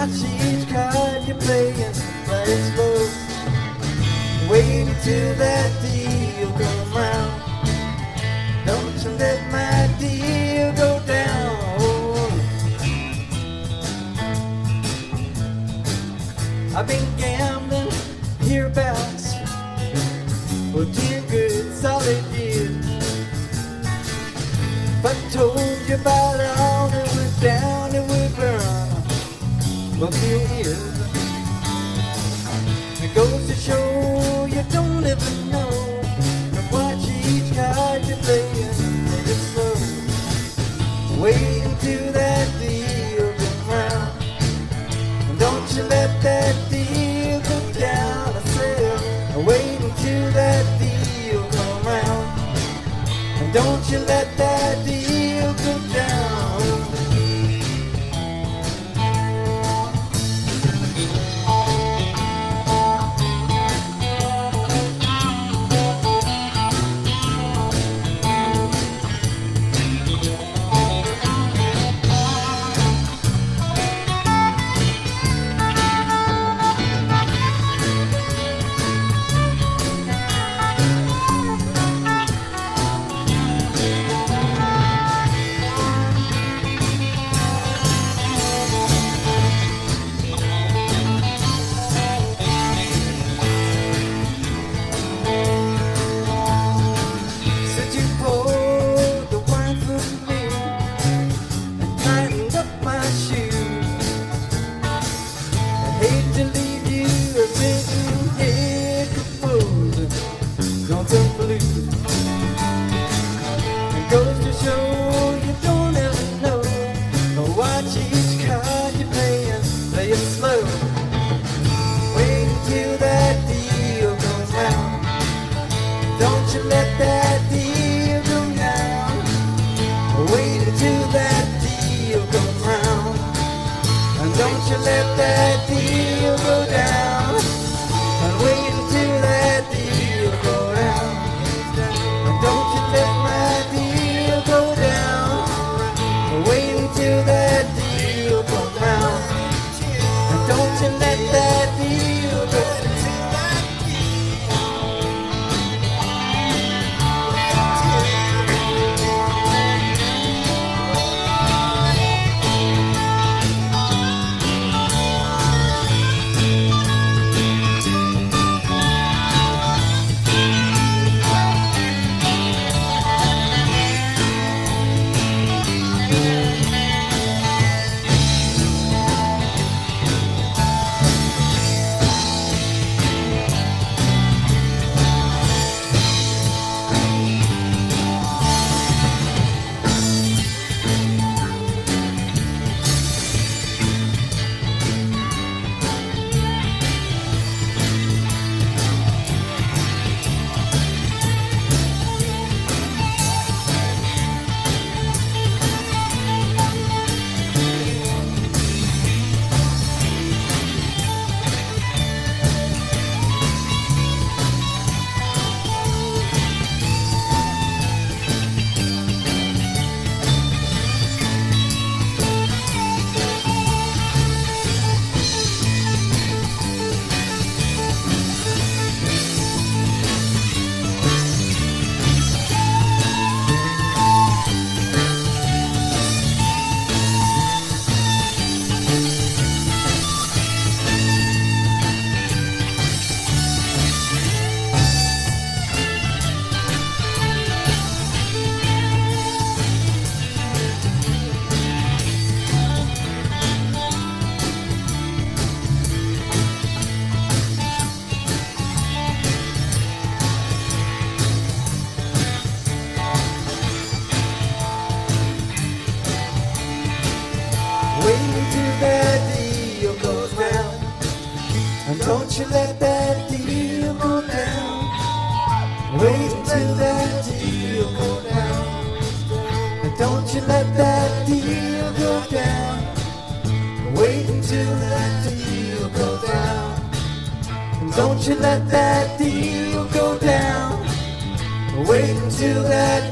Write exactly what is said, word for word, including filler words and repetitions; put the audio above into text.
watch each card you're playing, play it slow. Wait until that deal comes round. Don't you let my deal go down. I've been gambling hereabouts for ten good solid years. If I told you about all that went down, it would burn up your ears. It goes to show you don't ever know. Now watch each card you're playing, play it slow. Wait until that deal comes round. And don't you let that deal go down. I said, wait until that deal comes round. And don't you let that deal go down. Don't you let that deal go down. Wait until that deal go down. And don't you let that deal go down. Wait until that deal go down. And don't you let that deal go down. Wait until that